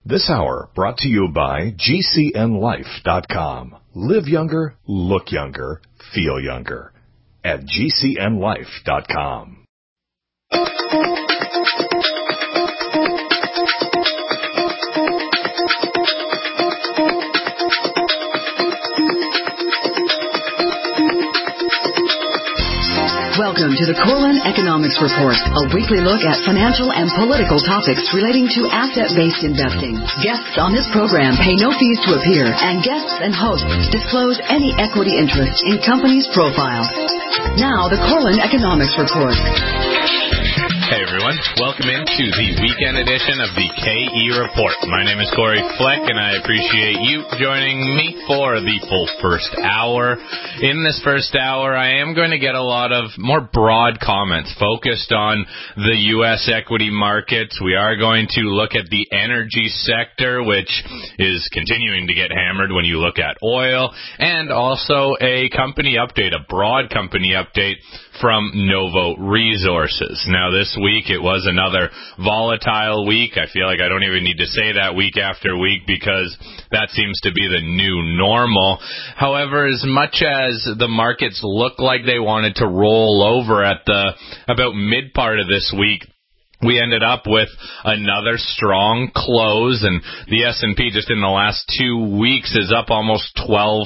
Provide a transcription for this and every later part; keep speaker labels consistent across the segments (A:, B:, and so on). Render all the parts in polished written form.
A: This hour brought to you by GCNLife.com. Live younger, look younger, feel younger. At GCNLife.com.
B: Welcome to the Corlin Economics Report, a weekly look at financial and political topics relating to asset-based investing. Guests on this program pay no fees to appear, and guests and hosts disclose any equity interest in companies' profiles. Now, the Corlin Economics Report.
C: Hey everyone, welcome into the weekend edition of the KE Report. My name is Corey Fleck, and I appreciate you joining me for the full first hour. In this first hour, I am going to get a lot of more broad comments focused on the U.S. equity markets. We are going to look at the energy sector, which is continuing to get hammered when you look at oil, and also a company update, a broad company update from Novo Resources. Now, this week, it was another volatile week. I feel like I don't even need to say that week after week because that seems to be the new normal. However, as much as the markets look like they wanted to roll over at the about mid part of this week, we ended up with another strong close, and the S&P just in the last 2 weeks is up almost 12%.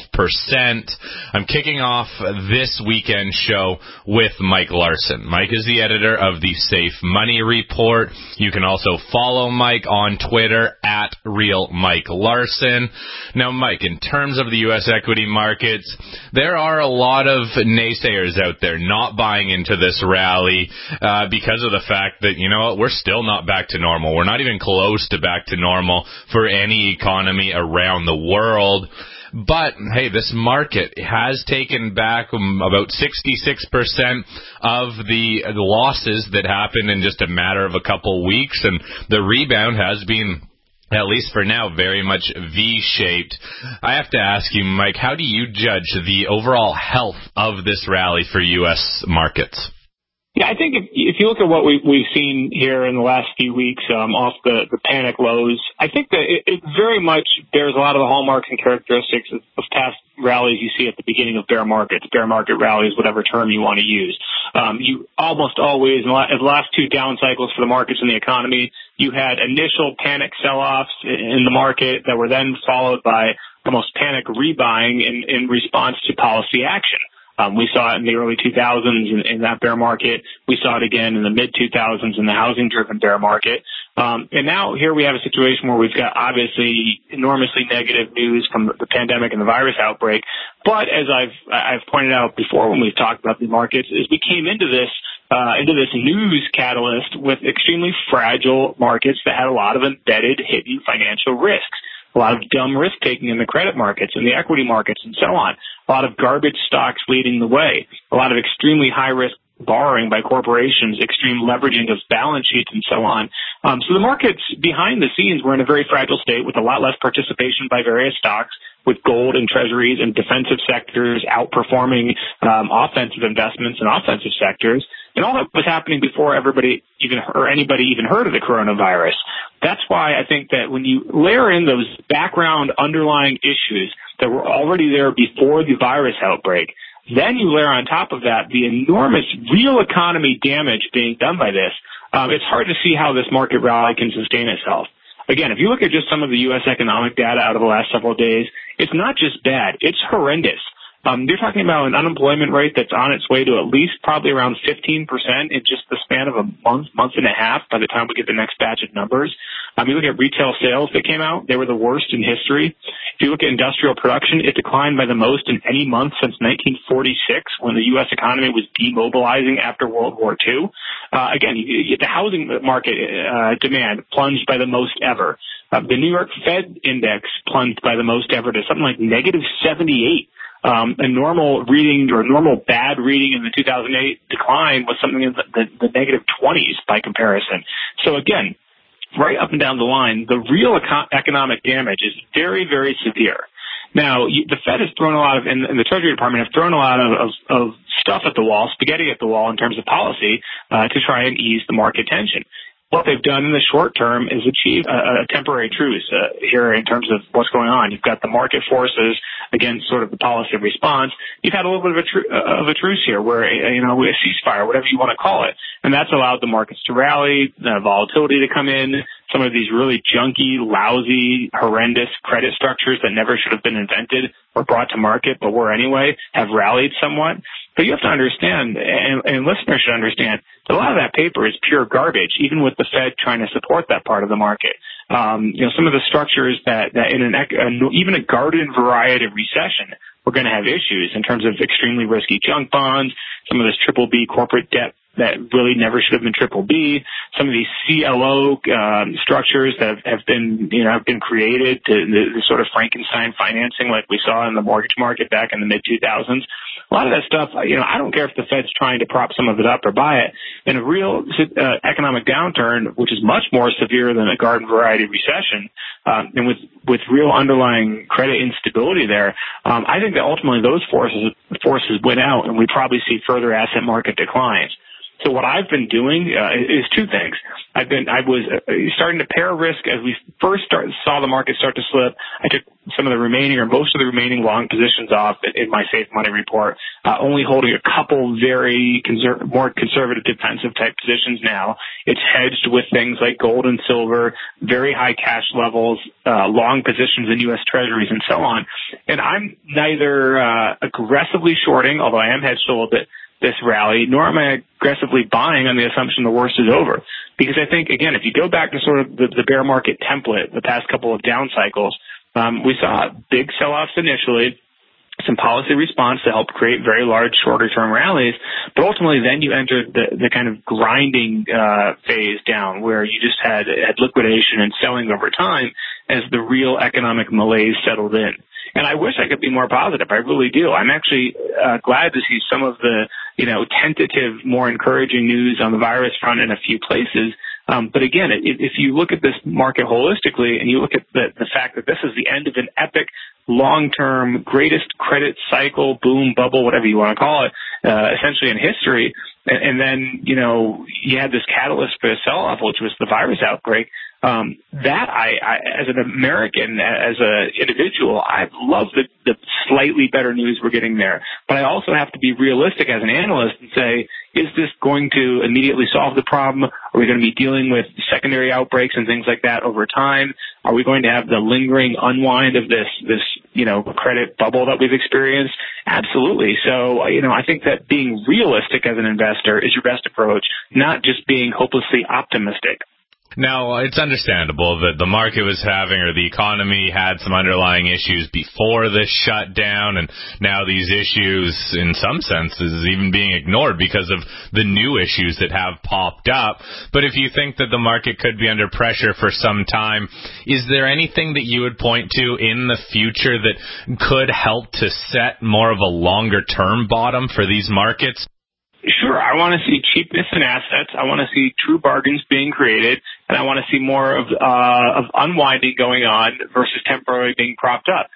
C: I'm kicking off this weekend show with Mike Larson. Mike is the editor of the Safe Money Report. You can also follow Mike on Twitter at @RealMikeLarson. Now, Mike, in terms of the U.S. equity markets, there are a lot of naysayers out there not buying into this rally because of the fact that, we're still not back to normal. We're not even close to back to normal for any economy around the world. But, hey, this market has taken back about 66% of the losses that happened in just a matter of a couple weeks, and the rebound has been, at least for now, very much V-shaped. I have to ask you, Mike, how do you judge the overall health of this rally for U.S. markets?
D: Yeah, I think if you look at what we've seen here in the last few weeks off the panic lows, I think that it very much bears a lot of the hallmarks and characteristics of past rallies you see at the beginning of bear market rallies, whatever term you want to use. You almost always, in the last two down cycles for the markets and the economy, you had initial panic sell-offs in the market that were then followed by almost panic rebuying in response to policy action. We saw it in the early 2000s in that bear market. We saw it again in the mid-2000s in the housing-driven bear market. And now here we have a situation where we've got obviously enormously negative news from the pandemic and the virus outbreak. But as I've pointed out before when we've talked about the markets, is we came into this news catalyst with extremely fragile markets that had a lot of embedded hidden financial risks. A lot of dumb risk-taking in the credit markets and the equity markets and so on. A lot of garbage stocks leading the way. A lot of extremely high-risk borrowing by corporations, extreme leveraging of balance sheets and so on. So the markets behind the scenes were in a very fragile state with a lot less participation by various stocks, with gold and treasuries and defensive sectors outperforming offensive investments in offensive sectors. And all that was happening before anybody even heard of the coronavirus. That's why I think that when you layer in those background underlying issues that were already there before the virus outbreak, then you layer on top of that the enormous real economy damage being done by this, it's hard to see how this market rally can sustain itself. Again, if you look at just some of the U.S. economic data out of the last several days, it's not just bad, it's horrendous. You're talking about an unemployment rate that's on its way to at least probably around 15% in just the span of a month and a half by the time we get the next batch of numbers. You look at retail sales that came out, they were the worst in history. If you look at industrial production, it declined by the most in any month since 1946 when the U.S. economy was demobilizing after World War II. Again, the housing market demand plunged by the most ever. The New York Fed index plunged by the most ever to something like negative 78. A normal reading or normal bad reading in the 2008 decline was something in the negative 20s by comparison. So again, right up and down the line, the real economic damage is very, very severe. Now, the Fed has thrown a lot of, and the Treasury Department have thrown a lot of stuff at the wall, spaghetti at the wall in terms of policy to try and ease the market tension. what they've done in the short term is achieve a temporary truce here in terms of what's going on. You've got the market forces against sort of the policy response. You've had a little bit of a truce here where, a ceasefire, whatever you want to call it. And that's allowed the markets to rally, volatility to come in. Some of these really junky, lousy, horrendous credit structures that never should have been invented or brought to market, but were anyway, have rallied somewhat. But you have to understand, and listeners should understand, that a lot of that paper is pure garbage, even with the Fed trying to support that part of the market. Some of the structures that in even a garden variety recession, we're going to have issues in terms of extremely risky junk bonds, some of this triple B corporate debt that really never should have been triple B, some of these CLO structures that have been created to the sort of Frankenstein financing like we saw in the mortgage market back in the mid 2000s. A lot of that stuff, I don't care if the Fed's trying to prop some of it up or buy it. In a real economic downturn, which is much more severe than a garden variety recession, and with real underlying credit instability there, I think that ultimately those forces win out, and we probably see further asset market declines. So what I've been doing is two things. I was starting to pair risk as we first saw the market start to slip. I took some of the remaining or most of the remaining long positions off in my Safe Money report, only holding a couple very more conservative defensive type positions now. It's hedged with things like gold and silver, very high cash levels, long positions in U.S. Treasuries and so on. And I'm neither aggressively shorting, although I am hedged a little bit, this rally, nor am I aggressively buying on the assumption the worst is over. Because I think, again, if you go back to sort of the bear market template, the past couple of down cycles, we saw big sell-offs initially, some policy response to help create very large shorter-term rallies, but ultimately then you entered the kind of grinding phase down where you just had liquidation and selling over time as the real economic malaise settled in. And I wish I could be more positive. I really do. I'm actually glad to see some of the, tentative, more encouraging news on the virus front in a few places. But again, if you look at this market holistically and you look at the fact that this is the end of an epic, long-term, greatest credit cycle, boom, bubble, whatever you want to call it, essentially in history, and then, you had this catalyst for a sell-off, which was the virus outbreak. That I, as an American, as an individual, I love the slightly better news we're getting there. But I also have to be realistic as an analyst and say, is this going to immediately solve the problem? Are we going to be dealing with secondary outbreaks and things like that over time? Are we going to have the lingering unwind of this credit bubble that we've experienced? Absolutely. So, I think that being realistic as an investor is your best approach, not just being hopelessly optimistic.
C: Now, it's understandable that the market was having, or the economy had some underlying issues before this shutdown, and now these issues, in some senses, even being ignored because of the new issues that have popped up. But if you think that the market could be under pressure for some time, is there anything that you would point to in the future that could help to set more of a longer-term bottom for these markets?
D: Sure. I want to see cheapness in assets. I want to see true bargains being created, and I want to see more of unwinding going on versus temporarily being propped up.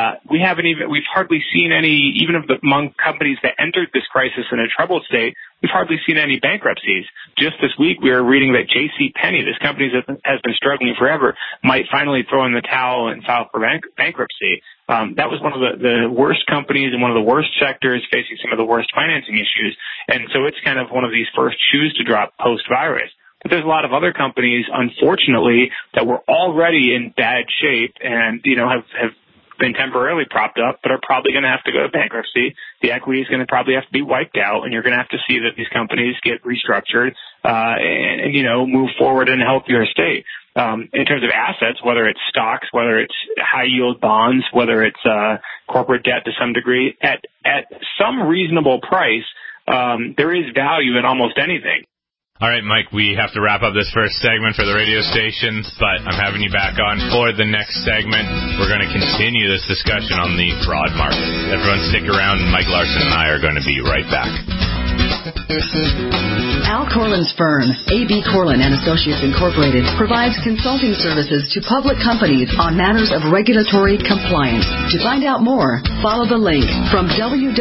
D: We've hardly seen any, even among companies that entered this crisis in a troubled state, we've hardly seen any bankruptcies. Just this week, we were reading that JCPenney, this company that has been struggling forever, might finally throw in the towel and file for bankruptcy. That was one of the worst companies and one of the worst sectors facing some of the worst financing issues. And so it's kind of one of these first shoes to drop post-virus. But there's a lot of other companies, unfortunately, that were already in bad shape and, have been temporarily propped up, but are probably going to have to go to bankruptcy. The equity is going to probably have to be wiped out, and you're going to have to see that these companies get restructured and move forward in a healthier state. In terms of assets, whether it's stocks, whether it's high yield bonds, whether it's corporate debt to some degree, at some reasonable price, there is value in almost anything.
C: All right, Mike, we have to wrap up this first segment for the radio stations, but I'm having you back on for the next segment. We're going to continue this discussion on the broad market. Everyone stick around. Mike Larson and I are going to be right back.
B: Al Corlin's firm, A.B. Corlin and Associates Incorporated, provides consulting services to public companies on matters of regulatory compliance. To find out more, follow the link from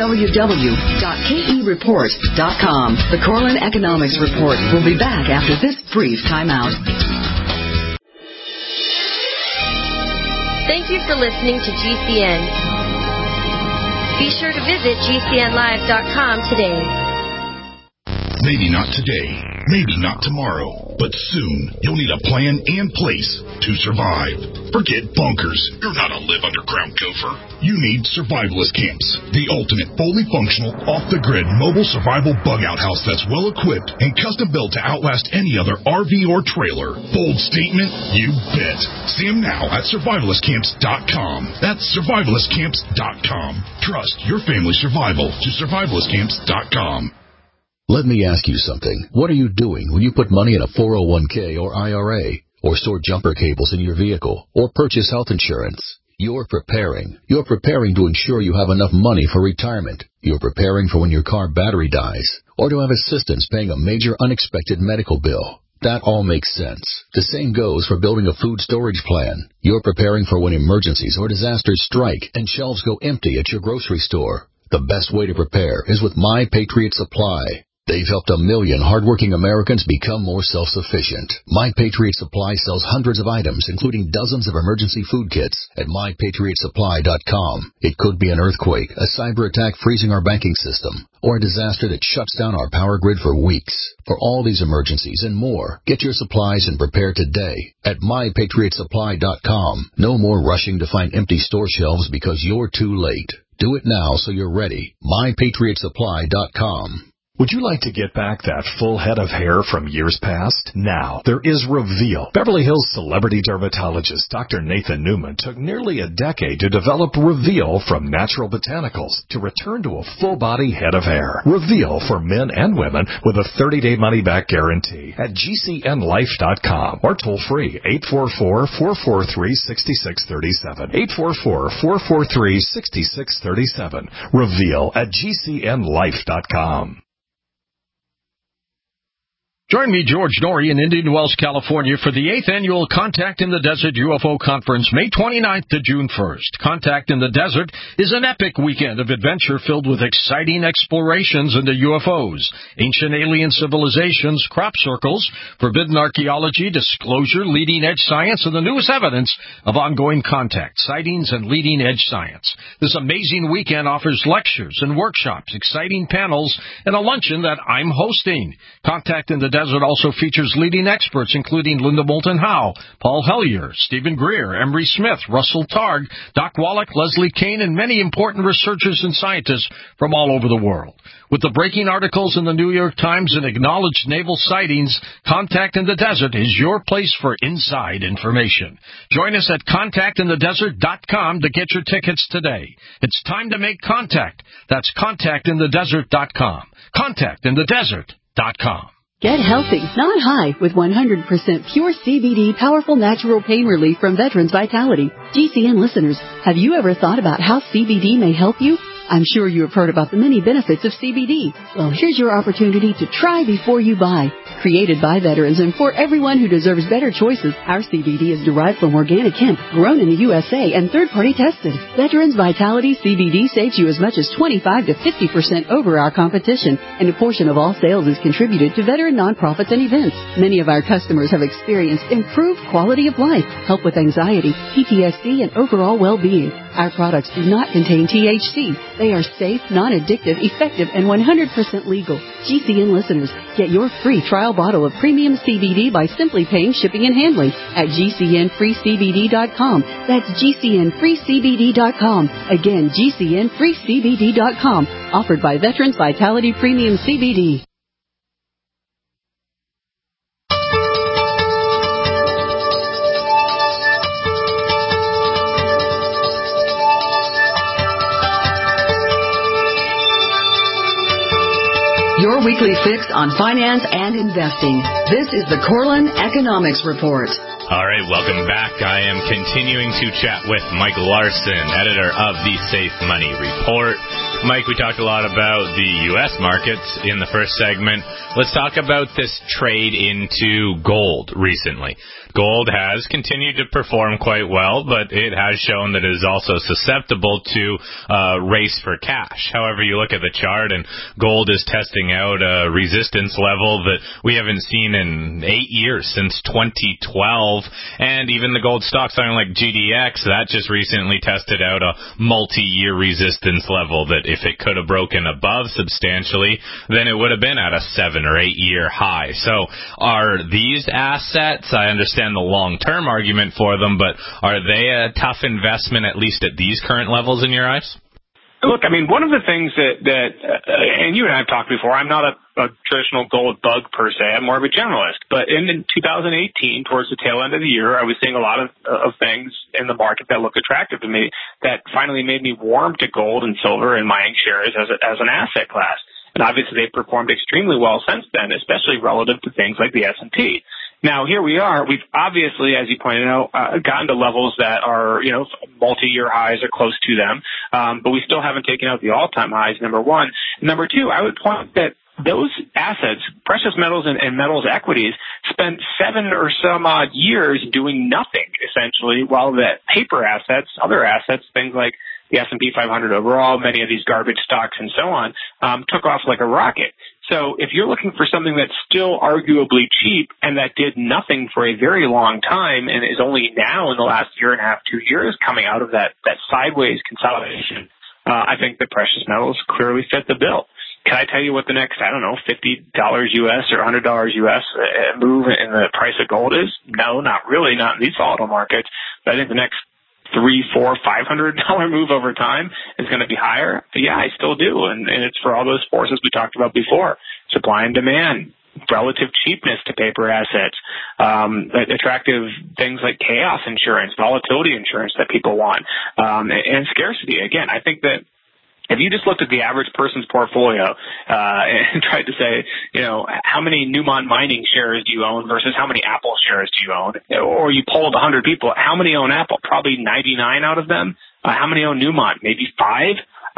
B: www.kereport.com. The Corlin Economics Report will be back after this brief timeout.
E: Thank you for listening to GCN. Be sure to visit GCNlive.com today.
F: Maybe not today, maybe not tomorrow, but soon you'll need a plan and place to survive. Forget bunkers. You're not a live underground gopher. You need Survivalist Camps, the ultimate fully functional, off-the-grid mobile survival bug-out house that's well-equipped and custom-built to outlast any other RV or trailer. Bold statement? You bet. See them now at survivalistcamps.com. That's survivalistcamps.com. Trust your family's survival to survivalistcamps.com.
G: Let me ask you something. What are you doing when you put money in a 401k or IRA, or store jumper cables in your vehicle, or purchase health insurance? You're preparing. You're preparing to ensure you have enough money for retirement. You're preparing for when your car battery dies, or to have assistance paying a major unexpected medical bill. That all makes sense. The same goes for building a food storage plan. You're preparing for when emergencies or disasters strike and shelves go empty at your grocery store. The best way to prepare is with My Patriot Supply. They've helped 1 million hardworking Americans become more self-sufficient. My Patriot Supply sells hundreds of items, including dozens of emergency food kits at MyPatriotSupply.com. It could be an earthquake, a cyber attack freezing our banking system, or a disaster that shuts down our power grid for weeks. For all these emergencies and more, get your supplies and prepare today at MyPatriotSupply.com. No more rushing to find empty store shelves because you're too late. Do it now so you're ready. MyPatriotSupply.com.
A: Would you like to get back that full head of hair from years past? Now, there is Reveal. Beverly Hills celebrity dermatologist Dr. Nathan Newman took nearly a decade to develop Reveal from natural botanicals to return to a full-body head of hair. Reveal for men and women with a 30-day money-back guarantee at GCNlife.com or toll-free 844-443-6637. 844-443-6637. Reveal at GCNlife.com.
H: Join me, George Norrie, in Indian Wells, California, for the 8th Annual Contact in the Desert UFO Conference, May 29th to June 1st. Contact in the Desert is an epic weekend of adventure filled with exciting explorations into UFOs, ancient alien civilizations, crop circles, forbidden archaeology, disclosure, leading-edge science, and the newest evidence of ongoing contact, sightings, and leading-edge science. This amazing weekend offers lectures and workshops, exciting panels, and a luncheon that I'm hosting. Contact in the Desert also features leading experts including Linda Moulton Howe, Paul Hellyer, Stephen Greer, Emery Smith, Russell Targ, Doc Wallach, Leslie Kane, and many important researchers and scientists from all over the world. With the breaking articles in the New York Times and acknowledged naval sightings, Contact in the Desert is your place for inside information. Join us at contactinthedesert.com to get your tickets today. It's time to make contact. That's contactinthedesert.com. Contactinthedesert.com.
I: Get healthy, not high, with 100% pure CBD powerful natural pain relief from Veterans Vitality. GCN listeners, have you ever thought about how CBD may help you? I'm sure you have heard about the many benefits of CBD. Well, here's your opportunity to try before you buy. Created by veterans and for everyone who deserves better choices, our CBD is derived from organic hemp, grown in the USA, and third-party tested. Veterans Vitality CBD saves you as much as 25 to 50% over our competition, and a portion of all sales is contributed to veteran nonprofits and events. Many of our customers have experienced improved quality of life, help with anxiety, PTSD, and overall well-being. Our products do not contain THC. They are safe, non-addictive, effective, and 100% legal. GCN listeners, get your free trial bottle of premium CBD by simply paying shipping and handling at GCNFreeCBD.com. That's GCNFreeCBD.com. Again, GCNFreeCBD.com. Offered by Veterans Vitality Premium CBD.
B: Your weekly fix on finance and investing. This is the Corlin Economics Report.
C: All right, welcome back. I am continuing to chat with Mike Larson, editor of the Safe Money Report. Mike, we talked a lot about the U.S. markets in the first segment. Let's talk about this trade into gold recently. Gold has continued to perform quite well, but it has shown that it is also susceptible to race for cash. However, you look at the chart, and gold is testing out a resistance level that we haven't seen in 8 years, since 2012. And even the gold stocks, something like GDX, that just recently tested out a multi-year resistance level that if it could have broken above substantially, then it would have been at a 7 or 8 year high. So are these assets, I understand the long-term argument for them, but are they a tough investment, at least at these current levels in your eyes?
D: Look, I mean, one of the things that and you and I have talked before, I'm not a traditional gold bug per se. I'm more of a generalist. But in 2018, towards the tail end of the year, I was seeing a lot of things in the market that looked attractive to me that finally made me warm to gold and silver and mining shares as an asset class. And obviously, they've performed extremely well since then, especially relative to things like the S&P. Now, here we are. We've obviously, as you pointed out, gotten to levels that are, multi-year highs or close to them. But we still haven't taken out the all-time highs, number one. Number two, I would point that those assets, precious metals and metals equities, spent 7 or some odd years doing nothing, essentially, while the paper assets, other assets, things like the S&P 500 overall, many of these garbage stocks and so on, took off like a rocket. So if you're looking for something that's still arguably cheap and that did nothing for a very long time and is only now in the last year and a half, 2 years coming out of that sideways consolidation, I think the precious metals clearly fit the bill. Can I tell you what the next, $50 US or $100 US move in the price of gold is? No, not really, not in these volatile markets. But I think the next $300, $400, $500 move over time is going to be higher. But yeah, I still do. And it's for all those forces we talked about before. Supply and demand, relative cheapness to paper assets, attractive things like chaos insurance, volatility insurance that people want, and scarcity. Again, I think that if you just looked at the average person's portfolio and tried to say, how many Newmont Mining shares do you own versus how many Apple shares do you own, or you polled 100 people, how many own Apple? Probably 99 out of them. How many own Newmont? Maybe 5.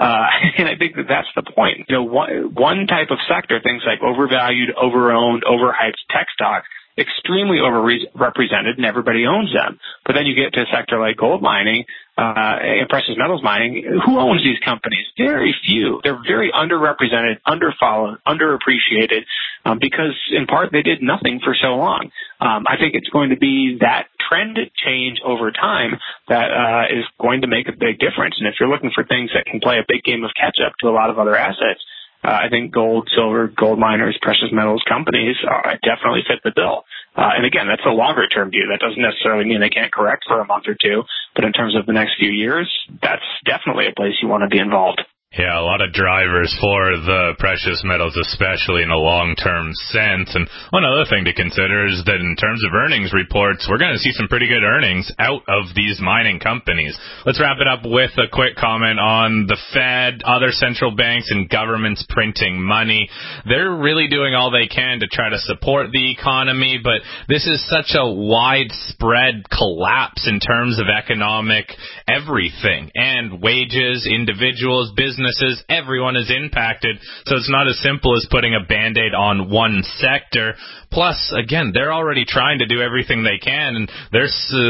D: And I think that's the point. One type of sector, things like overvalued, overowned, overhyped tech stocks, extremely overrepresented, and everybody owns them. But then you get to a sector like gold mining and precious metals mining. Who owns these companies? Very few. They're very underrepresented, underfollowed, underappreciated because, in part, they did nothing for so long. I think it's going to be that trend change over time that is going to make a big difference. And if you're looking for things that can play a big game of catch-up to a lot of other assets, I think gold, silver, gold miners, precious metals companies definitely fit the bill. And again, that's a longer term view. That doesn't necessarily mean they can't correct for a month or two, but in terms of the next few years, that's definitely a place you want to be involved.
C: Yeah, a lot of drivers for the precious metals, especially in a long-term sense. And one other thing to consider is that in terms of earnings reports, we're going to see some pretty good earnings out of these mining companies. Let's wrap it up with a quick comment on the Fed, other central banks, and governments printing money. They're really doing all they can to try to support the economy, but this is such a widespread collapse in terms of economic everything, and wages, individuals, businesses, everyone is impacted, so it's not as simple as putting a Band-Aid on one sector. Plus, again, they're already trying to do everything they can, and they're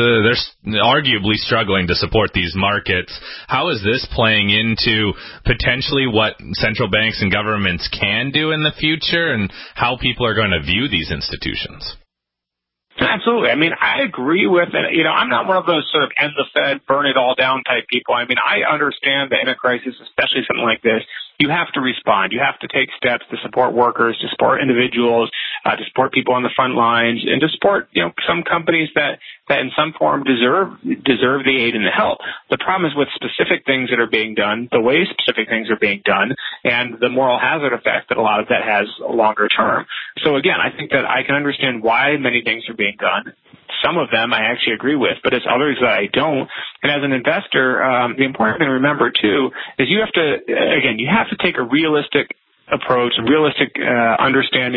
C: arguably struggling to support these markets. How is this playing into potentially what central banks and governments can do in the future, and how people are going to view these institutions?
D: Absolutely. I mean, I agree with it. I'm not one of those sort of end the Fed, burn it all down type people. I mean, I understand that in a crisis, especially something like this, you have to respond. You have to take steps to support workers, to support individuals, to support people on the front lines, and to support, some companies that in some form deserve the aid and the help. The problem is with specific things that are being done, the way specific things are being done, and the moral hazard effect that a lot of that has longer term. So again, I think that I can understand why many things are being done. Some of them I actually agree with, but it's others that I don't. And as an investor, the important thing to remember, too, is you have to take a realistic approach, a realistic understanding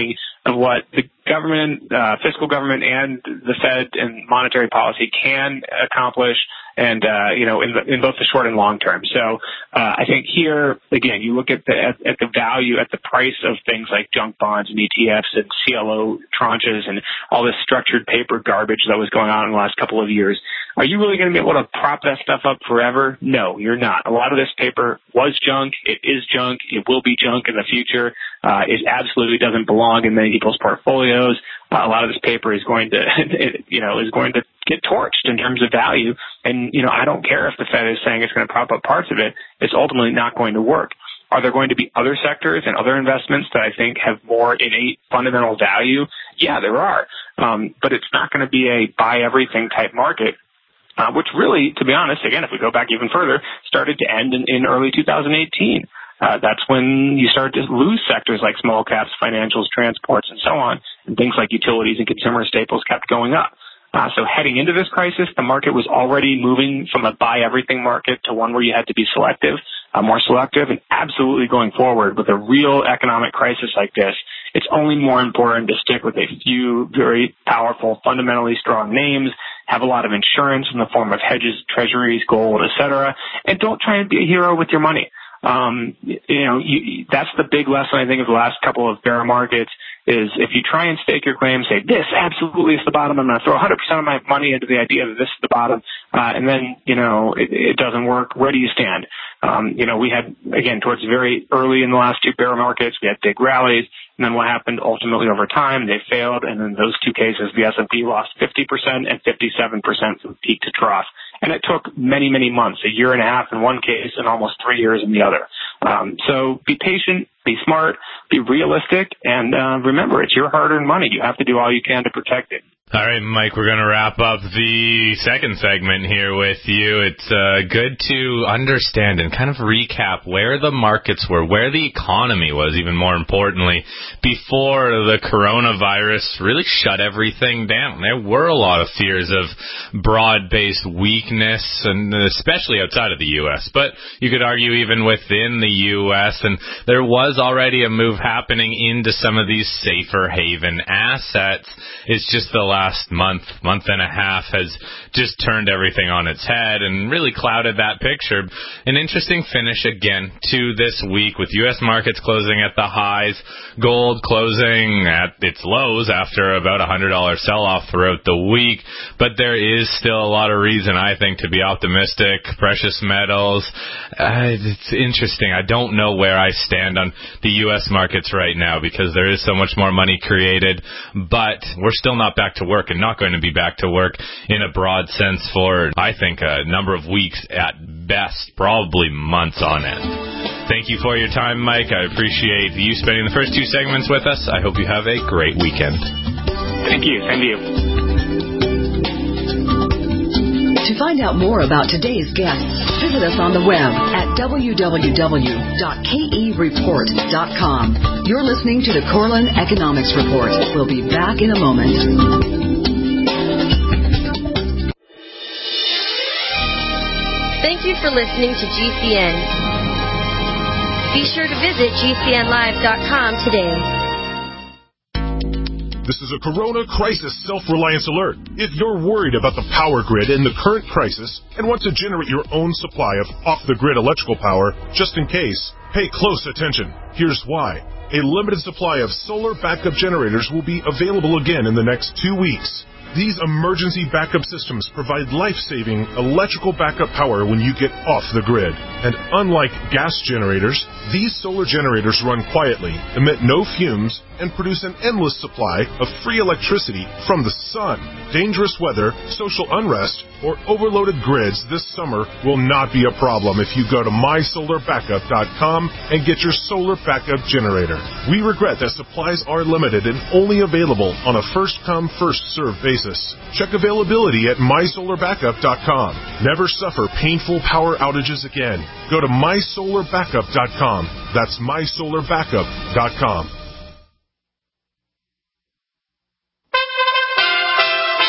D: of what the government, fiscal government, and the Fed and monetary policy can accomplish, and in both the short and long term. So I think here again, you look at the value, at the price of things like junk bonds and ETFs and CLO tranches and all this structured paper garbage that was going on in the last couple of years. Are you really going to be able to prop that stuff up forever? No, you're not. A lot of this paper was junk. It is junk. It will be junk in the future. It absolutely doesn't belong in many people's portfolios. A lot of this paper is going to, is going to get torched in terms of value. And, I don't care if the Fed is saying it's going to prop up parts of it. It's ultimately not going to work. Are there going to be other sectors and other investments that I think have more innate fundamental value? Yeah, there are. But it's not going to be a buy everything type market. Which really, to be honest, again, if we go back even further, started to end in early 2018. That's when you start to lose sectors like small caps, financials, transports, and so on, and things like utilities and consumer staples kept going up. So heading into this crisis, the market was already moving from a buy everything market to one where you had to be selective, more selective, and absolutely going forward with a real economic crisis like this, it's only more important to stick with a few very powerful, fundamentally strong names, have a lot of insurance in the form of hedges, treasuries, gold, etc., and don't try and be a hero with your money. That's the big lesson, I think, of the last couple of bear markets is if you try and stake your claim, say, this absolutely is the bottom, I'm going to throw 100% of my money into the idea that this is the bottom, and then, it doesn't work, where do you stand? We had, again, towards very early in the last two bear markets, we had big rallies, and then what happened ultimately over time, they failed, and in those two cases, the S&P lost 50% and 57% from peak to trough. And it took many, many months, a year and a half in one case and almost 3 years in the other. So be patient, be smart, be realistic, and remember, it's your hard-earned money. You have to do all you can to protect it.
C: All right, Mike, we're going to wrap up the second segment here with you. It's good to understand and kind of recap where the markets were, where the economy was, even more importantly, before the coronavirus really shut everything down. There were a lot of fears of broad-based weakness, and especially outside of the U.S., but you could argue even within the U.S., and there was already a move happening into some of these safer haven assets. It's just the last month and a half has just turned everything on its head and really clouded that picture. An interesting finish again to this week with U.S. markets closing at the highs, gold closing at its lows after about $100 sell-off throughout the week. But there is still a lot of reason, I think, to be optimistic. Precious metals, it's interesting. I don't know where I stand on the U.S. markets right now because there is so much more money created, but we're still not back to work and not going to be back to work in a broad sense for, I think, a number of weeks at best, probably months on end. Thank you for your time, Mike. I appreciate you spending the first two segments with us. I hope you have a great weekend.
D: Thank you. Same to you.
B: To find out more about today's guests, visit us on the web at www.kereport.com. You're listening to the Corlin Economics Report. We'll be back in a moment.
E: Thank you for listening to GCN. Be sure to visit GCNlive.com today.
J: This is a Corona Crisis Self-Reliance Alert. If you're worried about the power grid in the current crisis and want to generate your own supply of off-the-grid electrical power, just in case, pay close attention. Here's why. A limited supply of solar backup generators will be available again in the next 2 weeks. These emergency backup systems provide life-saving electrical backup power when you get off the grid. And unlike gas generators, these solar generators run quietly, emit no fumes, and produce an endless supply of free electricity from the sun. Dangerous weather, social unrest, or overloaded grids this summer will not be a problem if you go to mysolarbackup.com and get your solar backup generator. We regret that supplies are limited and only available on a first-come, first-served basis. Check availability at mysolarbackup.com. Never suffer painful power outages again. Go to mysolarbackup.com. That's mysolarbackup.com.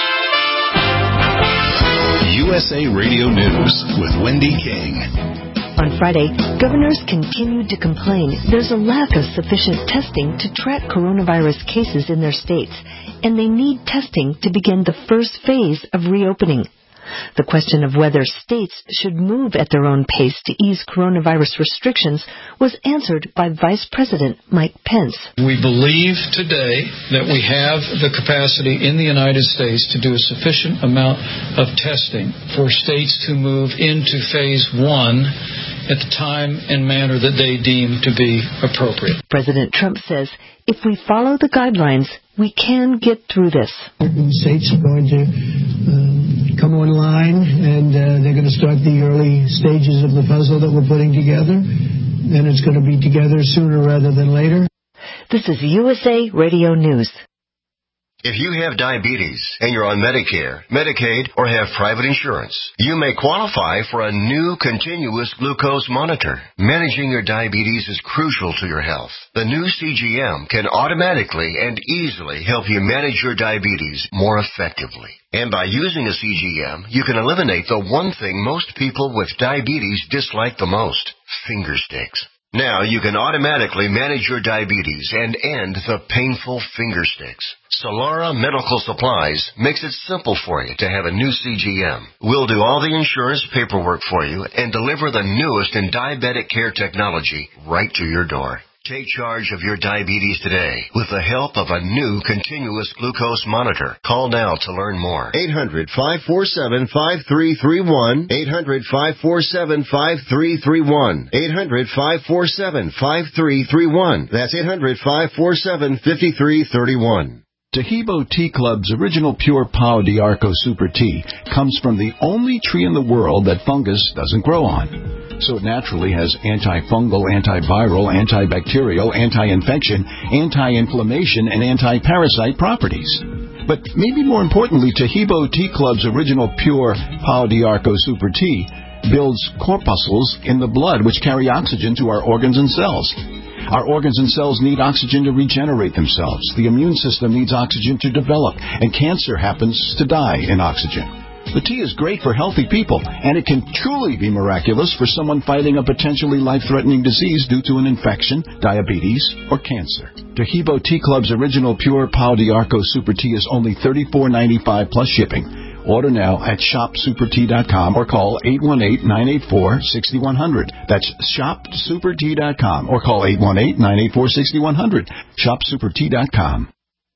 F: USA Radio News with Wendy King.
K: On Friday, governors continued to complain there's a lack of sufficient testing to track coronavirus cases in their states, and they need testing to begin the first phase of reopening. The question of whether states should move at their own pace to ease coronavirus restrictions was answered by Vice President Mike Pence.
L: We believe today that we have the capacity in the United States to do a sufficient amount of testing for states to move into phase 1 at the time and manner that they deem to be appropriate.
K: President Trump says if we follow the guidelines, we can get through this.
M: The states are going to come online, and they're going to start the early stages of the puzzle that we're putting together. Then it's going to be together sooner rather than later.
K: This is USA Radio News.
N: If you have diabetes and you're on Medicare, Medicaid, or have private insurance, you may qualify for a new continuous glucose monitor. Managing your diabetes is crucial to your health. The new CGM can automatically and easily help you manage your diabetes more effectively. And by using a CGM, you can eliminate the one thing most people with diabetes dislike the most: finger sticks. Now you can automatically manage your diabetes and end the painful finger sticks. Solara Medical Supplies makes it simple for you to have a new CGM. We'll do all the insurance paperwork for you and deliver the newest in diabetic care technology right to your door. Take charge of your diabetes today with the help of a new continuous glucose monitor. Call now to learn more. 800-547-5331. 800-547-5331. 800-547-5331. That's 800-547-5331.
O: Tahibo Tea Club's original pure Pau d'Arco Super Tea comes from the only tree in the world that fungus doesn't grow on. So it naturally has antifungal, antiviral, antibacterial, anti-infection, anti-inflammation, and anti-parasite properties. But maybe more importantly, Tahibo Tea Club's original pure Pau d'Arco Super Tea builds corpuscles in the blood which carry oxygen to our organs and cells. Our organs and cells need oxygen to regenerate themselves. The immune system needs oxygen to develop, and cancer happens to die in oxygen. The tea is great for healthy people, and it can truly be miraculous for someone fighting a potentially life-threatening disease due to an infection, diabetes, or cancer. Tahibo Tea Club's original pure Pau d'Arco Super Tea is only $34.95 plus shipping. Order now at shopsupertea.com or call 818-984-6100. That's shopsupertea.com or call 818-984-6100. Shopsupertea.com.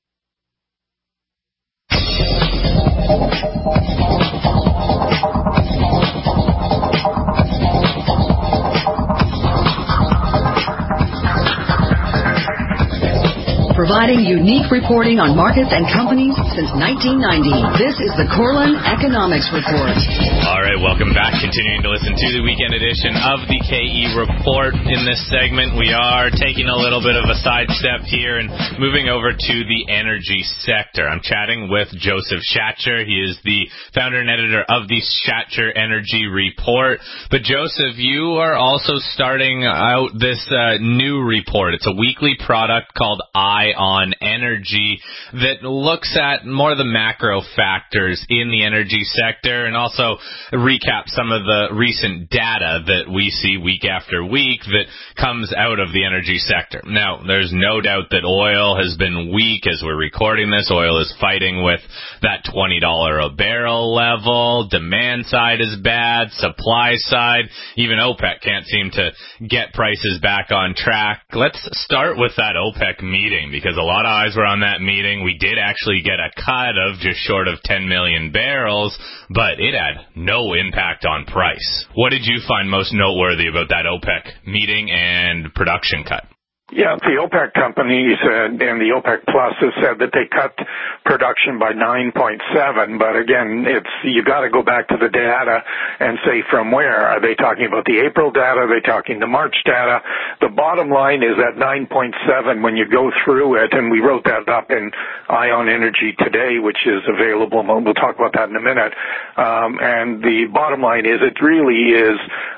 B: Providing unique reporting on markets and companies since 1990. This is the Corlin Economics Report.
C: All right, welcome back. Continuing to listen to the weekend edition of the KE Report. In this segment, we are taking a little bit of a sidestep here and moving over to the energy sector. I'm chatting with Joseph Schatcher. He is the founder and editor of the Schatcher Energy Report. But Joseph, you are also starting out this new report. It's a weekly product called Eye on Energy that looks at more of the macro factors in the energy sector and also recap some of the recent data that we see week after week that comes out of the energy sector. Now, there's no doubt that oil has been weak as we're recording this. Oil is fighting with that $20 a barrel level. Demand side is bad. Supply side, even OPEC can't seem to get prices back on track. Let's start with that OPEC meeting, because a lot of eyes were on that meeting. We did actually get a cut of just short of 10 million barrels, but it had no impact on price. What did you find most noteworthy about that OPEC meeting and production cut?
P: Yeah, the OPEC companies and the OPEC Plus have said that they cut production by 9.7, but again, you got to go back to the data and say from where. Are they talking about the April data? Are they talking the March data? The bottom line is that 9.7, when you go through it, and we wrote that up in Eye on Energy today, which is available. We'll talk about that in a minute. And the bottom line is it really is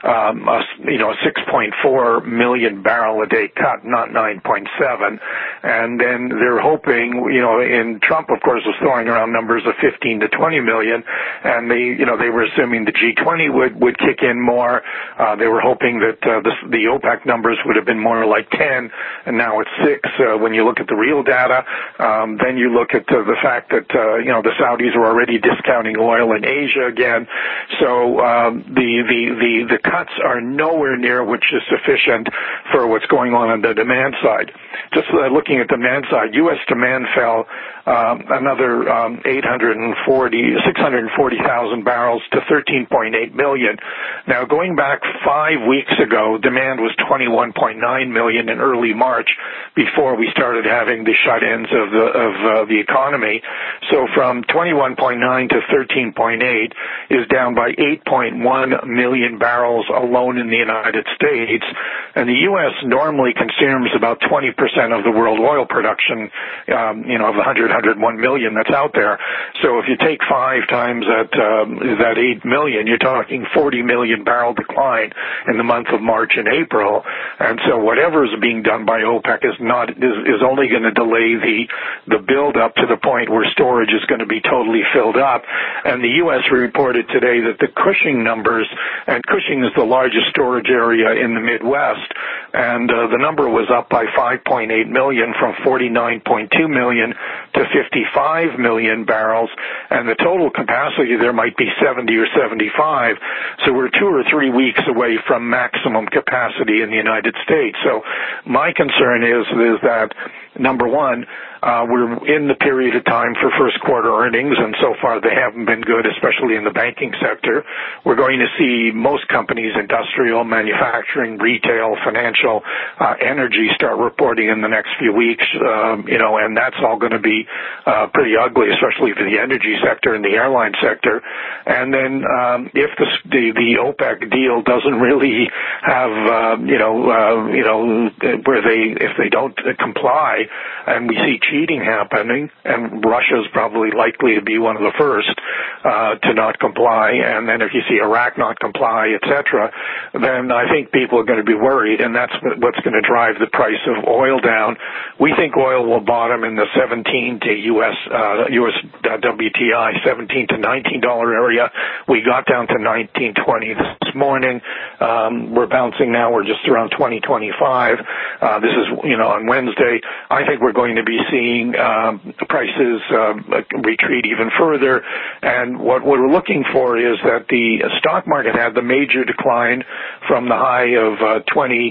P: a 6.4 million barrel a day cut, not 9.7. And then they're hoping, and Trump, of course, was throwing around numbers of 15 to 20 million, and they were assuming the G20 would kick in more. They were hoping that the OPEC numbers would have been more like 10, and now it's 6. When you look at the real data, then you look at the fact that the Saudis are already discounting oil in Asia again. So the cuts are nowhere near which is sufficient for what's going on the demand side. Just looking at the demand side, U.S. demand fell another 640,000 barrels to 13.8 million. Now, going back 5 weeks ago, demand was 21.9 million in early March before we started having the shut-ins of the economy. So from 21.9 to 13.8 is down by 8.1 million barrels alone in the United States. And the U.S. normally consumes about 20% of the world oil production, of 101 million that's out there. So if you take 5 times that 8 million, you're talking 40 million barrel decline in the month of March and April. And so whatever is being done by OPEC is only going to delay the build up to the point where storage is going to be totally filled up. And the U.S. reported today that the Cushing numbers, and Cushing is the largest storage area in the Midwest, and the number was up by 5.8 million from 49.2 million to 55 million barrels, and the total capacity there might be 70 or 75. So we're 2 or 3 weeks away from maximum capacity in the United States. So my concern is that, number one, we're in the period of time for first quarter earnings, and so far they haven't been good, especially in the banking sector. We're going to see most companies, industrial, manufacturing, retail, financial, energy, start reporting in the next few weeks, and that's all going to be pretty ugly, especially for the energy sector and the airline sector. And then if the OPEC deal doesn't really have, if they don't comply, and we see cheating happening, and Russia's probably likely to be one of the first to not comply, and then if you see Iraq not comply, etc., then I think people are going to be worried, and that's what's going to drive the price of oil down. We think oil will bottom in the 17 to US WTI, $17 to $19 area. We got down to 19.20 this morning. We're bouncing now. We're just around 20.25. This is, on Wednesday. I think we're going to be seeing prices retreat even further. And what we're looking for is that the stock market had the major decline from the high of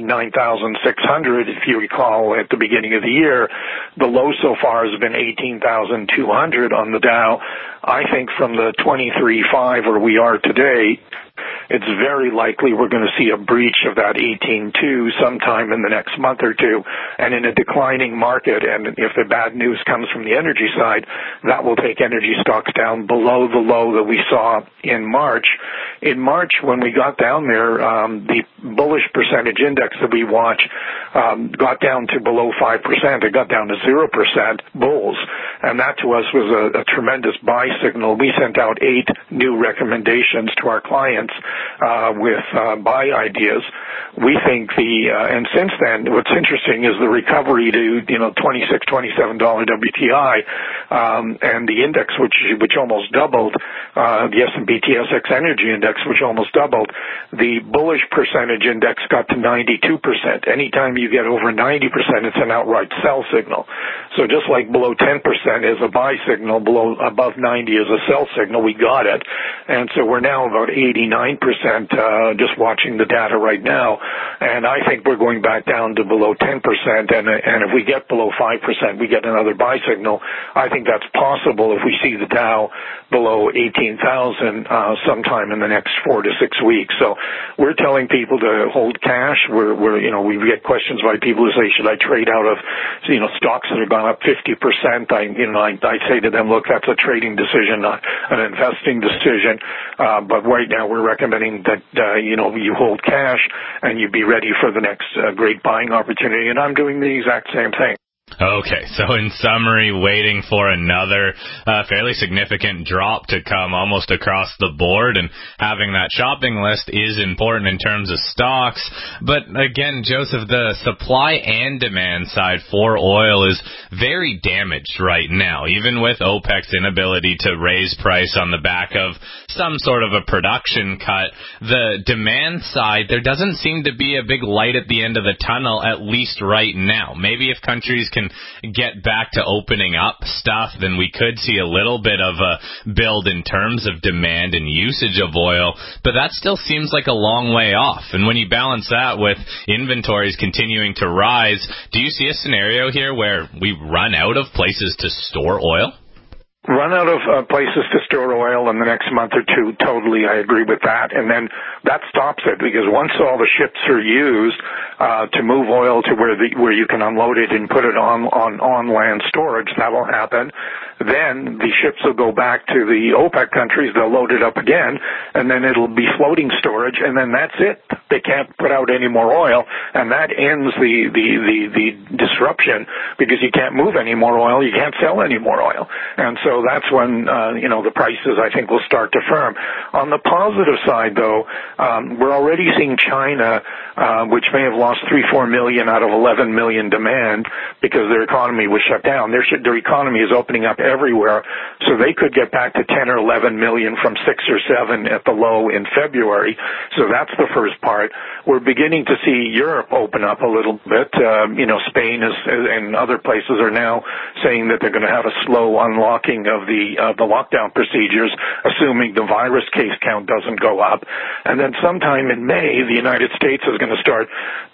P: 29,600, if you recall, at the beginning of the year. The low so far has been 18,200 on the Dow. I think from the 23.5 where we are today, it's very likely we're going to see a breach of that 18.2 sometime in the next month or two. And in a declining market, and if the bad news comes from the energy side, that will take energy stocks down below the low that we saw in March. In March, when we got down there, the bullish percentage index that we watch got down to below 5%. It got down to 0% bulls. And that to us was a tremendous buy signal. We sent out 8 new recommendations to our clients with buy ideas. We think and since then, what's interesting is the recovery to, $26, $27 WTI, and the index, which almost doubled, the S&P TSX Energy Index, which almost doubled. The bullish percentage index got to 92%. Anytime you get over 90%, it's an outright sell signal. So just like below 10% is a buy signal, above 90 is a sell signal, we got it. And so we're now about 89%, just watching the data right now. And I think we're going back down to below 10%. And if we get below 5%, we get another buy signal. I think that's possible if we see the Dow below 18,000 sometime in the next 4 to 6 weeks. So we're telling people to hold cash. We get questions by people who say, should I trade out of, stocks that have gone up 50%? I say to them, look, that's a trading decision, not an investing decision. But right now we're recommending that, you hold cash and you be ready for the next great buying opportunity. And I'm doing the exact same thing.
C: Okay, so in summary, waiting for another fairly significant drop to come almost across the board, and having that shopping list is important in terms of stocks. But again, Joseph, the supply and demand side for oil is very damaged right now, even with OPEC's inability to raise price on the back of some sort of a production cut. The demand side, there doesn't seem to be a big light at the end of the tunnel, at least right now. Maybe if countries can get back to opening up stuff, then we could see a little bit of a build in terms of demand and usage of oil, but that still seems like a long way off. And when you balance that with inventories continuing to rise, do you see a scenario here where we run out of places to store oil?
P: Run out of places to store oil in the next month or two, totally, I agree with that. And then that stops it, because once all the ships are used to move oil to where you can unload it and put it on land storage, that will happen. Then the ships will go back to the OPEC countries, they'll load it up again, and then it'll be floating storage, and then that's it. They can't put out any more oil, and that ends the disruption, because you can't move any more oil, you can't sell any more oil. And so that's when, the prices, I think, will start to firm. On the positive side, though, we're already seeing China, which may have lost 3-4 million out of 11 million demand because their economy was shut down. Their economy is opening up everywhere, so they could get back to 10 or 11 million from 6 or 7 at the low in February. So that's the first part. We're beginning to see Europe open up a little bit. Spain and other places are now saying that they're going to have a slow unlocking of the lockdown procedures, assuming the virus case count doesn't go up. And then sometime in May, the United States is going to start,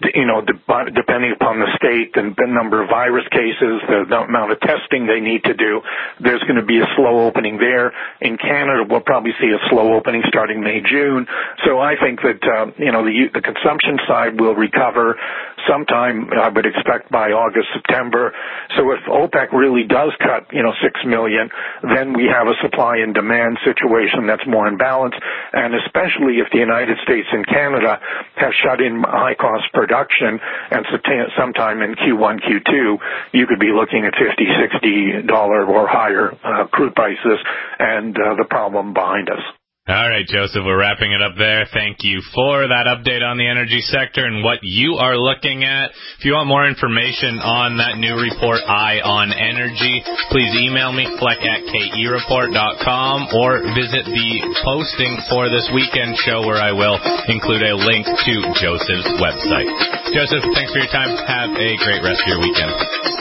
P: depending upon the state and the number of virus cases, the amount of testing they need to do, there's going to be a slow opening there. In Canada, we'll probably see a slow opening starting May, June. So I think that, the consumption side will recover sometime, I would expect, by August, September. So if OPEC really does cut, 6 million, then we have a supply and demand situation that's more in balance. And especially if the United States and Canada have shut in high-cost production, and sometime in Q1, Q2, you could be looking at $50, $60 or higher crude prices, and the problem behind us.
C: All right, Joseph, we're wrapping it up there. Thank you for that update on the energy sector and what you are looking at. If you want more information on that new report, Eye on Energy, please email me, fleck@kereport.com, or visit the posting for this weekend show, where I will include a link to Joseph's website. Joseph, thanks for your time. Have a great rest of your weekend.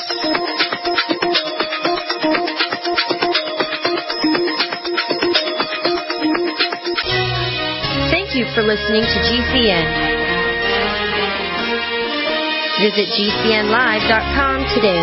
E: Thank you for listening to GCN. Visit GCNlive.com today.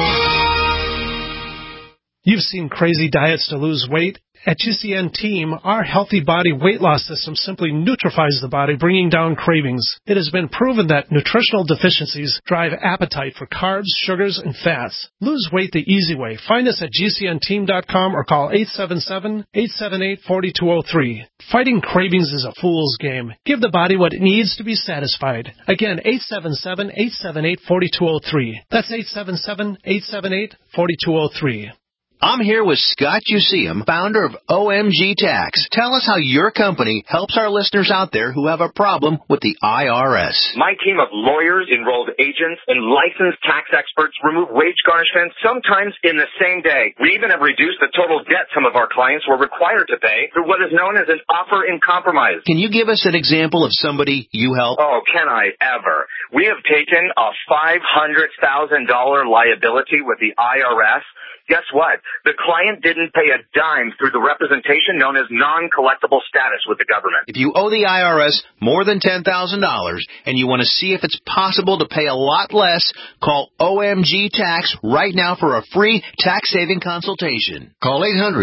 Q: You've seen crazy diets to lose weight. At GCN Team, our healthy body weight loss system simply neutralizes the body, bringing down cravings. It has been proven that nutritional deficiencies drive appetite for carbs, sugars, and fats. Lose weight the easy way. Find us at GCNteam.com or call 877-878-4203. Fighting cravings is a fool's game. Give the body what it needs to be satisfied. Again, 877-878-4203. That's 877-878-4203.
R: I'm here with Scott Useum, founder of OMG Tax. Tell us how your company helps our listeners out there who have a problem with the IRS.
S: My team of lawyers, enrolled agents, and licensed tax experts remove wage garnishments sometimes in the same day. We even have reduced the total debt some of our clients were required to pay through what is known as an offer in compromise.
R: Can you give us an example of somebody you help?
S: Oh, can I ever? We have taken a $500,000 liability with the IRS. Guess what? The client didn't pay a dime through the representation known as non-collectible status with the government.
R: If you owe the IRS more than $10,000 and you want to see if it's possible to pay a lot less, call OMG Tax right now for a free tax-saving consultation.
N: Call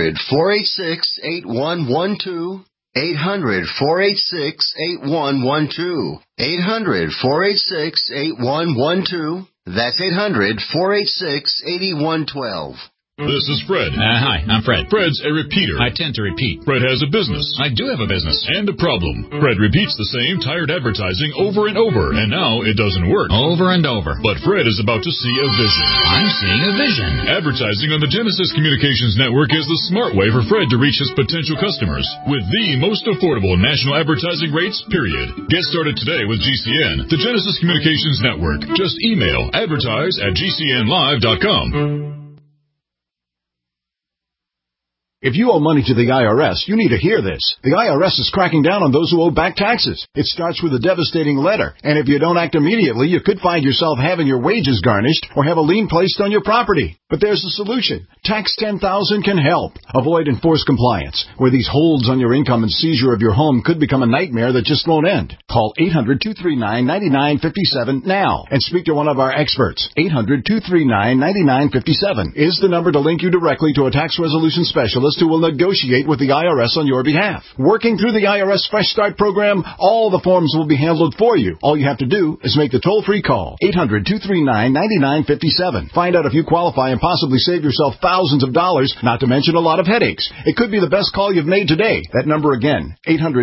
N: 800-486-8112. 800-486-8112. 800-486-8112. That's 800-486-8112.
T: This is Fred.
U: Hi, I'm Fred.
T: Fred's a repeater.
U: I tend to repeat.
T: Fred has a business.
U: I do have a business.
T: And a problem. Fred repeats the same tired advertising over and over, and now it doesn't work.
U: Over and over.
T: But Fred is about to see a vision.
U: I'm seeing a vision.
T: Advertising on the Genesis Communications Network is the smart way for Fred to reach his potential customers with the most affordable national advertising rates, period. Get started today with GCN, the Genesis Communications Network. Just email advertise@gcnlive.com.
O: If you owe money to the IRS, you need to hear this. The IRS is cracking down on those who owe back taxes. It starts with a devastating letter, and if you don't act immediately, you could find yourself having your wages garnished or have a lien placed on your property. But there's a solution. Tax 10,000 can help. Avoid enforced compliance, where these holds on your income and seizure of your home could become a nightmare that just won't end. Call 800-239-9957 now and speak to one of our experts. 800-239-9957 is the number to link you directly to a tax resolution specialist who will negotiate with the IRS on your behalf. Working through the IRS Fresh Start program, all the forms will be handled for you. All you have to do is make the toll-free call, 800-239-9957. Find out if you qualify and possibly save yourself thousands of dollars, not to mention a lot of headaches. It could be the best call you've made today. That number again,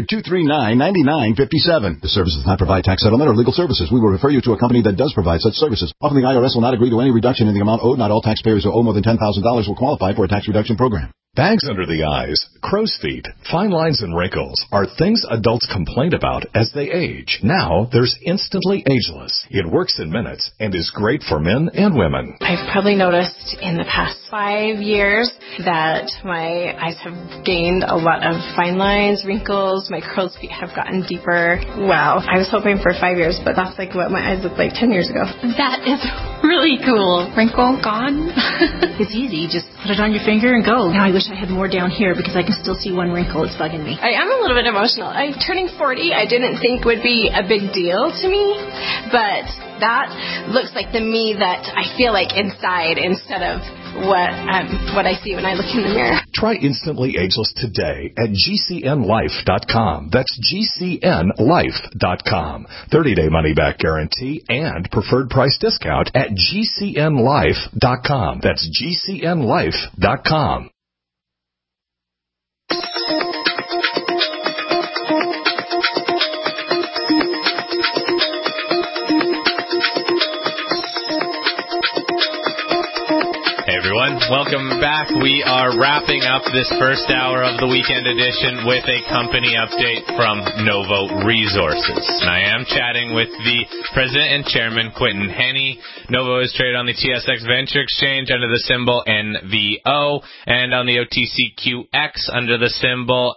O: 800-239-9957. The service does not provide tax settlement or legal services. We will refer you to a company that does provide such services. Often the IRS will not agree to any reduction in the amount owed. Not all taxpayers who owe more than $10,000 will qualify for a tax reduction program.
A: Bags under the eyes, crow's feet, fine lines and wrinkles are things adults complain about as they age. Now, there's Instantly Ageless. It works in minutes and is great for men and women.
V: I've probably noticed in the past 5 years that my eyes have gained a lot of fine lines, wrinkles, my crow's feet have gotten deeper. Wow. I was hoping for 5 years, but that's like what my eyes looked like 10 years ago.
W: That is really cool. Wrinkle gone. It's easy. Just put it on your finger and go. Now I wish I had more down here because I can still see one wrinkle. It's bugging me.
V: I am a little bit emotional. Turning 40, I didn't think would be a big deal to me, but that looks like the me that I feel like inside instead of what I see when I look in the mirror.
A: Try Instantly Ageless today at GCNLife.com. That's GCNLife.com. 30-day money-back guarantee and preferred price discount at GCNLife.com. That's GCNLife.com.
C: Welcome back. We are wrapping up this first hour of the weekend edition with a company update from Novo Resources. And I am chatting with the president and chairman, Quinton Henney. Novo is traded on the TSX Venture Exchange under the symbol NVO and on the OTCQX under the symbol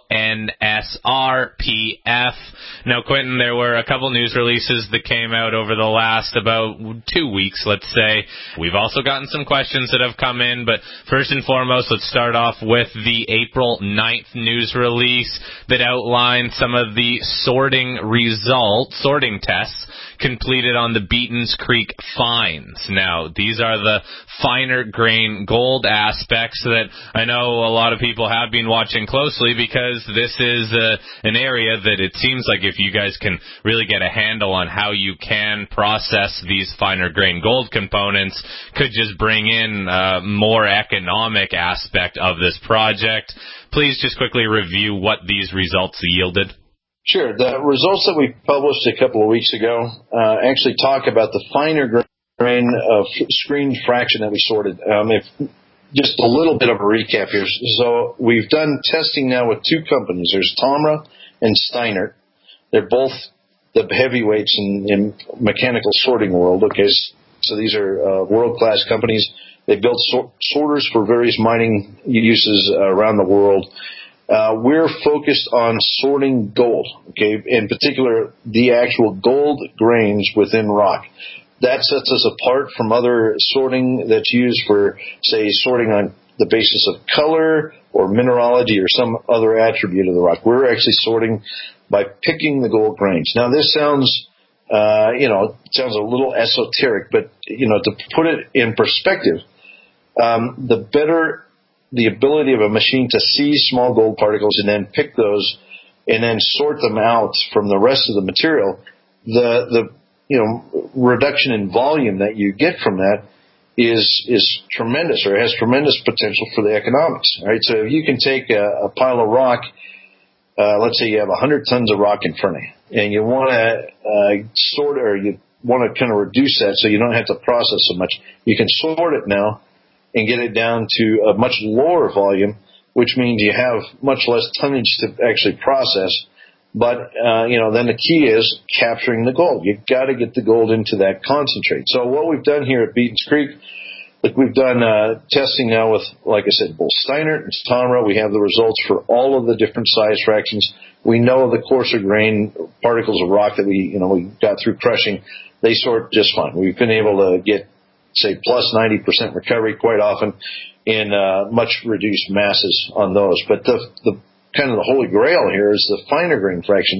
C: NSRPF. Now, Quinton, there were a couple news releases that came out over the last about 2 weeks, let's say. We've also gotten some questions that have come in, but first and foremost, let's start off with the April 9th news release that outlined some of the sorting tests completed on the Beatons Creek finds. Now, these are the finer grain gold aspects that I know a lot of people have been watching closely because this is an area that it seems like if you guys can really get a handle on how you can process these finer grain gold components, could just bring in more economic aspect of this project. Please just quickly review what these results yielded.
X: Sure. The results that we published a couple of weeks ago actually talk about the finer grain of screened fraction that we sorted. Just a little bit of a recap here. So we've done testing now with two companies. There's Tomra and Steinert. They're both the heavyweights in mechanical sorting world. Okay, so these are world-class companies. They build sorters for various mining uses around the world. We're focused on sorting gold, okay, in particular the actual gold grains within rock. That sets us apart from other sorting that's used for, say, sorting on the basis of color or mineralogy or some other attribute of the rock. We're actually sorting by picking the gold grains. Now, this sounds, sounds a little esoteric, but, to put it in perspective, the better the ability of a machine to see small gold particles and then pick those and then sort them out from the rest of the material, the reduction in volume that you get from that is tremendous, or has tremendous potential for the economics. Right? So if you can take a pile of rock, let's say you have 100 tons of rock in front of you, and you want to sort, or you want to kind of reduce that so you don't have to process so much. You can sort it now and get it down to a much lower volume, which means you have much less tonnage to actually process. But, then the key is capturing the gold. You've got to get the gold into that concentrate. So what we've done here at Beaton's Creek, we've done testing now with, like I said, both Steinert and Tomra. We have the results for all of the different size fractions. We know the coarser grain particles of rock that we got through crushing, they sort just fine. We've been able to get, say, plus 90% recovery quite often in much reduced masses on those. But the kind of the holy grail here is the finer grain fraction,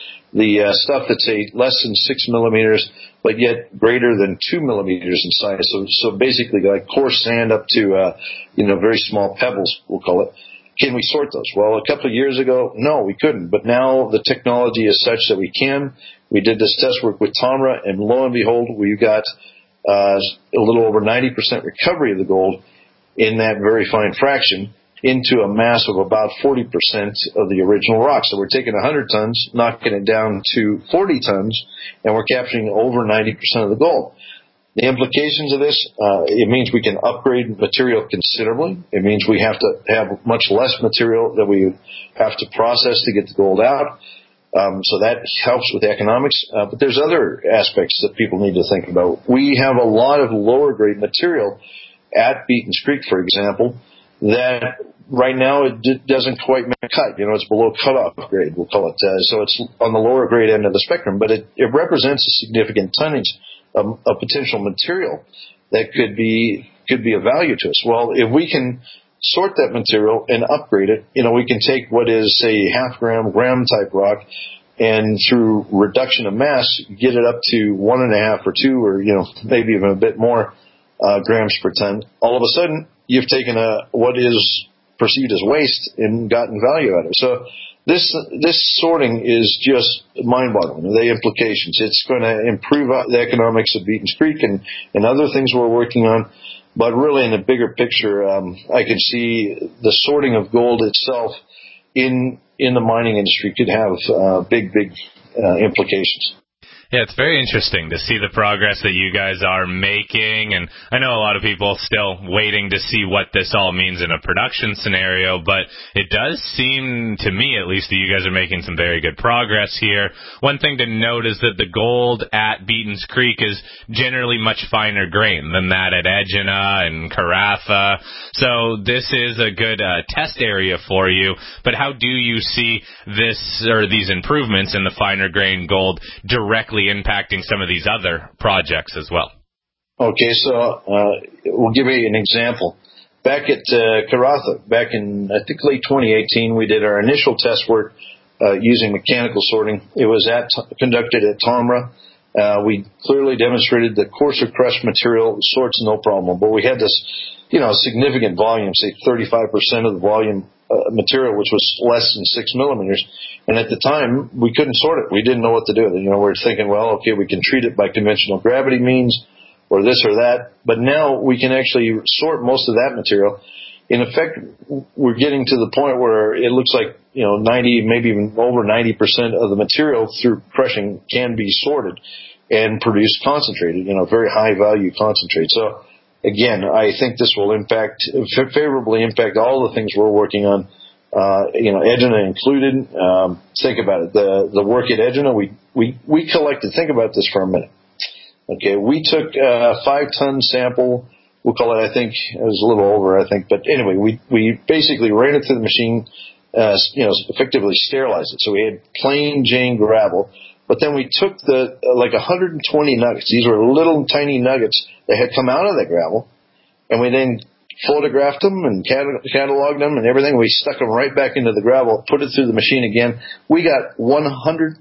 X: the stuff that's, say, less than 6 millimeters, but yet greater than 2 millimeters in size. So basically like coarse sand up to, very small pebbles, we'll call it. Can we sort those? Well, a couple of years ago, no, we couldn't. But now the technology is such that we can. We did this test work with Tomra, and lo and behold, we got a little over 90% recovery of the gold in that very fine fraction into a mass of about 40% of the original rock. So we're taking 100 tons, knocking it down to 40 tons, and we're capturing over 90% of the gold. The implications of this, it means we can upgrade material considerably. It means we have to have much less material that we have to process to get the gold out. So that helps with economics. But there's other aspects that people need to think about. We have a lot of lower grade material at Beaton's Creek, for example, that right now it doesn't quite make a cut. It's below cutoff grade, we'll call it. So it's on the lower grade end of the spectrum, but it represents a significant tonnage of potential material that could be of value to us. Well, if we can sort that material and upgrade it, we can take what is, say, half-gram type rock, and through reduction of mass, get it up to 1.5 or 2 or, maybe even a bit more grams per ton. All of a sudden, you've taken what is perceived as waste and gotten value out of it. So this sorting is just mind-boggling, the implications. It's going to improve the economics of Beaton's Creek and other things we're working on. But really, in the bigger picture, I can see the sorting of gold itself in the mining industry could have big implications.
C: Yeah, it's very interesting to see the progress that you guys are making, and I know a lot of people still waiting to see what this all means in a production scenario, but it does seem, to me at least, that you guys are making some very good progress here. One thing to note is that the gold at Beaton's Creek is generally much finer grain than that at Egina and Carafa, so this is a good test area for you, but how do you see this, or these improvements in the finer grain gold directly impacting some of these other projects as well?
X: Okay, so we'll give you an example. Back at Carafa, back in, I think, late 2018, we did our initial test work using mechanical sorting. It was conducted at Tomra. We clearly demonstrated that coarser crushed material sorts no problem, but we had this, significant volume, say 35% of the volume material, which was less than 6 millimeters. And at the time, we couldn't sort it. We didn't know what to do. We're thinking, well, okay, we can treat it by conventional gravity means or this or that. But now we can actually sort most of that material. In effect, we're getting to the point where it looks like, 90, maybe even over 90% of the material through crushing can be sorted and produced concentrated, very high value concentrate. So again, I think this will favorably impact all the things we're working on. Egina included. Think about it. The work at Egina, we collected, think about this for a minute. Okay, we took a 5-ton sample, we'll call it, I think, it was a little over, I think, but anyway, we basically ran it through the machine, effectively sterilized it. So we had plain Jane gravel, but then we took 120 nuggets. These were little tiny nuggets that had come out of the gravel, and we then photographed them and cataloged them and everything. We stuck them right back into the gravel, put it through the machine again. We got 100%,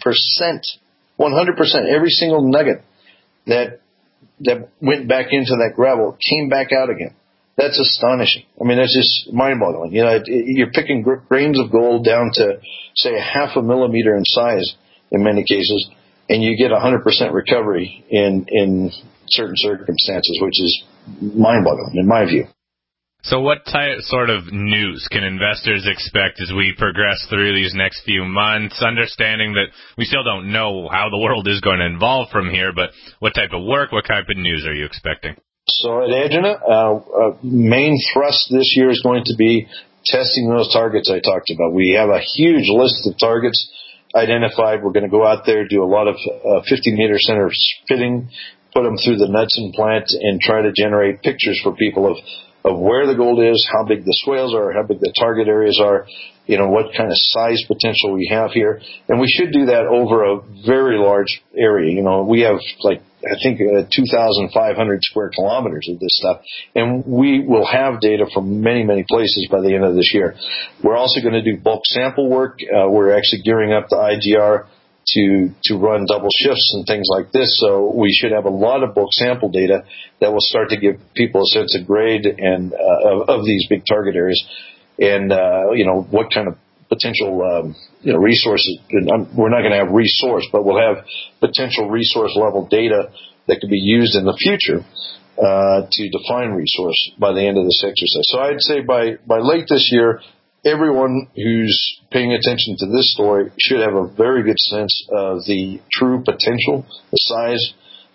X: every single nugget that went back into that gravel came back out again. That's astonishing. I mean, that's just mind-boggling. You're picking grains of gold down to, say, 0.5 millimeter in size in many cases, and you get 100% recovery in certain circumstances, which is mind-boggling in my view.
C: So what sort of news can investors expect as we progress through these next few months, understanding that we still don't know how the world is going to evolve from here, but what type of work, what type of news are you expecting?
X: So at Egina, main thrust this year is going to be testing those targets I talked about. We have a huge list of targets identified. We're going to go out there, do a lot of 50-meter center fitting, put them through the Knudsen plant, and try to generate pictures for people of where the gold is, how big the swales are, how big the target areas are, what kind of size potential we have here. And we should do that over a very large area. We have I think 2,500 square kilometers of this stuff, and we will have data from many, many places by the end of this year. We're also going to do bulk sample work. We're actually gearing up the IGR to run double shifts and things like this, so we should have a lot of bulk sample data that will start to give people a sense of grade and of these big target areas, and what kind of potential resources. We're not going to have resource, but we'll have potential resource level data that could be used in the future to define resource by the end of this exercise. So I'd say by late this year, everyone who's paying attention to this story should have a very good sense of the true potential, the size.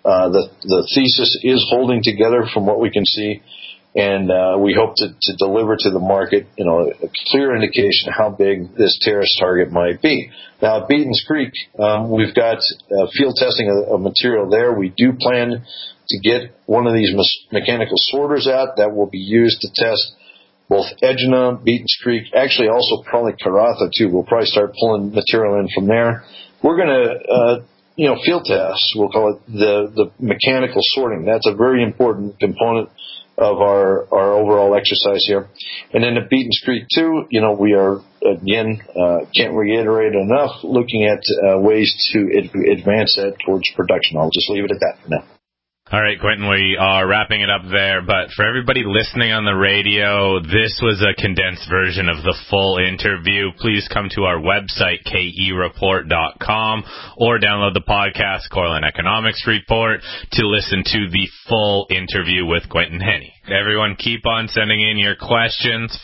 X: The thesis is holding together from what we can see, and we hope to deliver to the market, a clear indication of how big this terrace target might be. Now, at Beaton's Creek, we've got field testing of material there. We do plan to get one of these mechanical sorters out that will be used to test both Egina, Beaton's Creek, actually also probably Karratha too. We'll probably start pulling material in from there. We're going to, field test, we'll call it the mechanical sorting. That's a very important component of our overall exercise here. And then at Beaton's Creek too, we are, again, can't reiterate enough, looking at ways to advance that towards production. I'll just leave it at that for now.
C: All right, Quentin, we are wrapping it up there, but for everybody listening on the radio, this was a condensed version of the full interview. Please come to our website, kereport.com, or download the podcast, Cortland Economics Report, to listen to the full interview with Quentin Henney. Everyone, keep on sending in your questions,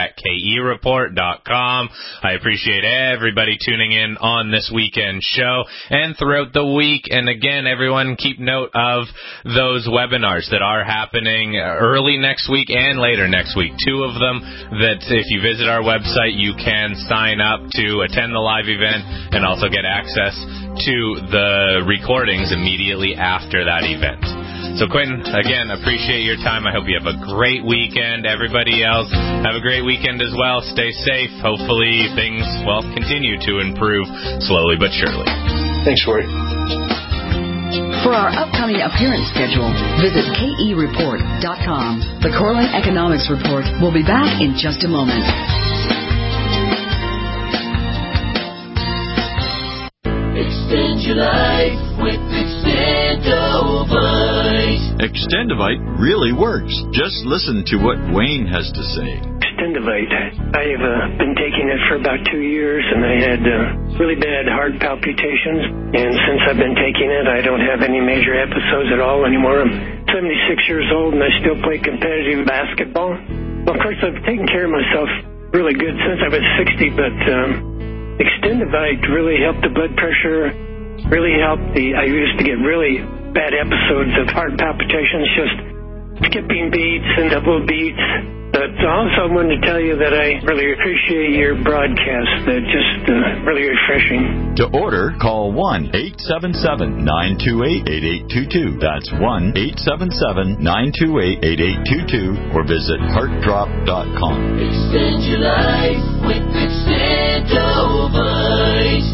C: fleck@kereport.com. I appreciate everybody tuning in on this weekend show and throughout the week. And again, everyone, keep note of those webinars that are happening early next week and later next week. Two of them that if you visit our website, you can sign up to attend the live event and also get access to the recordings immediately after that event. So, Quentin, again, appreciate your time. I hope you have a great weekend. Everybody else, have a great weekend as well. Stay safe. Hopefully things, continue to improve slowly but surely.
X: Thanks, Corey.
B: For our upcoming appearance schedule, visit kereport.com. The Cortland Economics Report will be back in just a moment.
D: Extend your life with Extendovite.
G: Extendovite really works. Just listen to what Wayne has to say.
H: Extendovite. I have been taking it for about 2 years, and I had really bad heart palpitations. And since I've been taking it, I don't have any major episodes at all anymore. I'm 76 years old, and I still play competitive basketball. Well, of course, I've taken care of myself really good since I was 60, but Extendovite really helped the blood pressure, really helped I used to get really bad episodes of heart palpitations, just skipping beats and double beats. But also I wanted to tell you that I really appreciate your broadcast. They're just really refreshing.
G: To order, call 1-877-928-8822. That's 1-877-928-8822 or visit heartdrop.com.
D: Extend your life with Extendovite.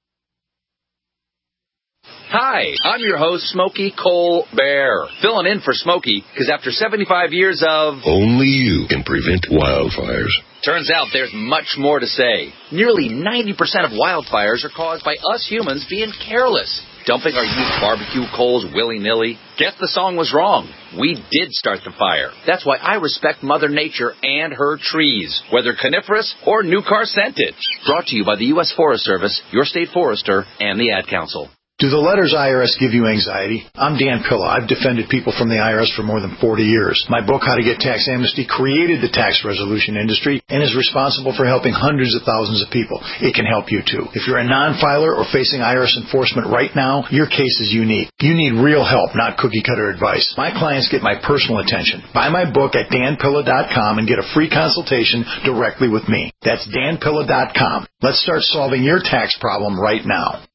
I: Hi, I'm your host, Smokey Colbert, filling in for Smokey because after 75 years of...
Y: Only you can prevent wildfires.
I: Turns out there's much more to say. Nearly 90% of wildfires are caused by us humans being careless, dumping our used barbecue coals willy-nilly. Guess the song was wrong. We did start the fire. That's why I respect Mother Nature and her trees, whether coniferous or new car scented. Brought to you by the U.S. Forest Service, your state forester, and the Ad Council.
F: Do the letters IRS give you anxiety? I'm Dan Pilla. I've defended people from the IRS for more than 40 years. My book, How to Get Tax Amnesty, created the tax resolution industry and is responsible for helping hundreds of thousands of people. It can help you too. If you're a non-filer or facing IRS enforcement right now, your case is unique. You need real help, not cookie-cutter advice. My clients get my personal attention. Buy my book at danpilla.com and get a free consultation directly with me. That's danpilla.com. Let's start solving your tax problem right now.